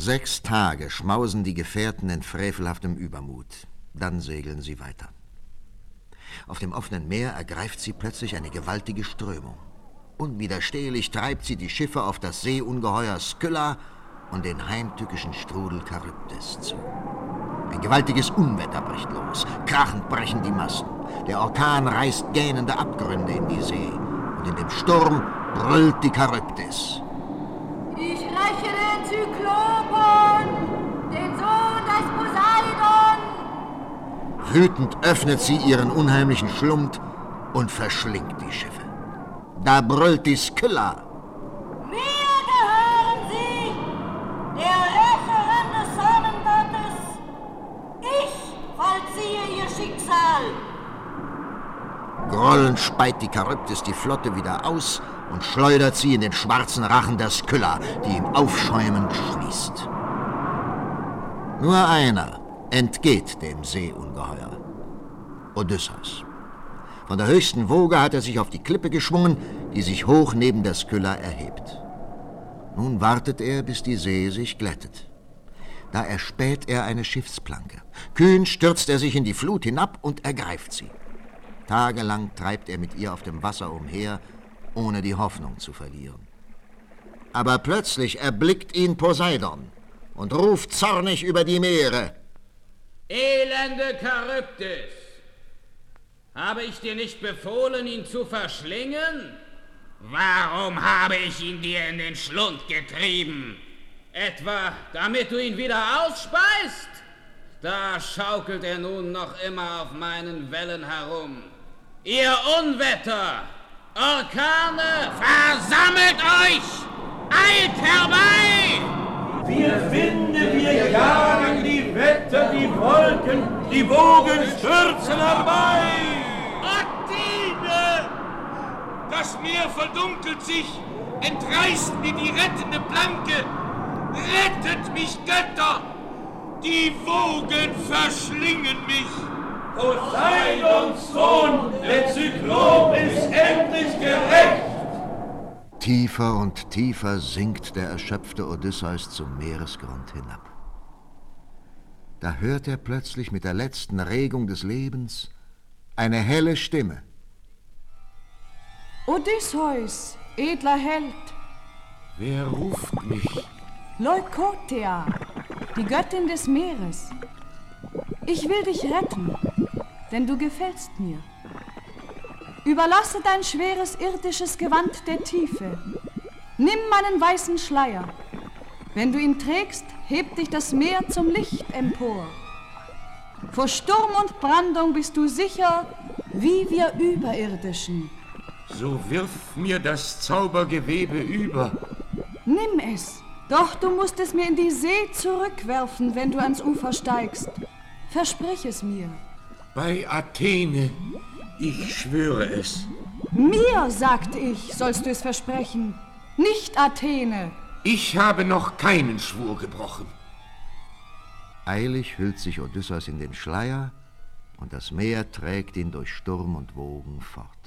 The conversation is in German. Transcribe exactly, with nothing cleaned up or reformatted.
Sechs Tage schmausen die Gefährten in frevelhaftem Übermut. Dann segeln sie weiter. Auf dem offenen Meer ergreift sie plötzlich eine gewaltige Strömung. Unwiderstehlich treibt sie die Schiffe auf das Seeungeheuer Skylla und den heimtückischen Strudel Charybdis zu. Ein gewaltiges Unwetter bricht los. Krachend brechen die Masten. Der Orkan reißt gähnende Abgründe in die See. Und in dem Sturm brüllt die Charybdis. Ich räche den Zyklopon, den Sohn des Poseidon. Wütend öffnet sie ihren unheimlichen Schlund und verschlingt die Schiffe. Da brüllt die Skylla. Mir gehören sie, der Rächerin des Sonnengottes. Ich vollziehe ihr Schicksal. Grollend speit die Charybdis die Flotte wieder aus und schleudert sie in den schwarzen Rachen der Skylla, die ihm aufschäumend schließt. Nur einer entgeht dem Seeungeheuer: Odysseus. Von der höchsten Woge hat er sich auf die Klippe geschwungen, die sich hoch neben der Skylla erhebt. Nun wartet er, bis die See sich glättet. Da erspäht er eine Schiffsplanke. Kühn stürzt er sich in die Flut hinab und ergreift sie. Tagelang treibt er mit ihr auf dem Wasser umher, ohne die Hoffnung zu verlieren. Aber plötzlich erblickt ihn Poseidon und ruft zornig über die Meere: Elende Charybdis! Habe ich dir nicht befohlen, ihn zu verschlingen? Warum habe ich ihn dir in den Schlund getrieben? Etwa, damit du ihn wieder ausspeist? Da schaukelt er nun noch immer auf meinen Wellen herum. Ihr Unwetter! Orkane, versammelt euch! Eilt herbei! Wir Winde, wir jagen die Wetter, die Wolken, die Wogen stürzen herbei! Athene! Das Meer verdunkelt sich, entreißt mir die rettende Planke. Rettet mich, Götter! Die Wogen verschlingen mich! Poseidons Sohn, der Zyklop ist endlich gerecht! Tiefer und tiefer sinkt der erschöpfte Odysseus zum Meeresgrund hinab. Da hört er plötzlich mit der letzten Regung des Lebens eine helle Stimme. Odysseus, edler Held. Wer ruft mich? Leukothea, die Göttin des Meeres. Ich will dich retten, denn du gefällst mir. Überlasse dein schweres irdisches Gewand der Tiefe. Nimm meinen weißen Schleier. Wenn du ihn trägst, hebt dich das Meer zum Licht empor. Vor Sturm und Brandung bist du sicher, wie wir Überirdischen. So wirf mir das Zaubergewebe über. Nimm es, doch du musst es mir in die See zurückwerfen, wenn du ans Ufer steigst. Versprich es mir. Bei Athene, ich schwöre es. Mir, sagt ich, sollst du es versprechen, nicht Athene. Ich habe noch keinen Schwur gebrochen. Eilig hüllt sich Odysseus in den Schleier und das Meer trägt ihn durch Sturm und Wogen fort.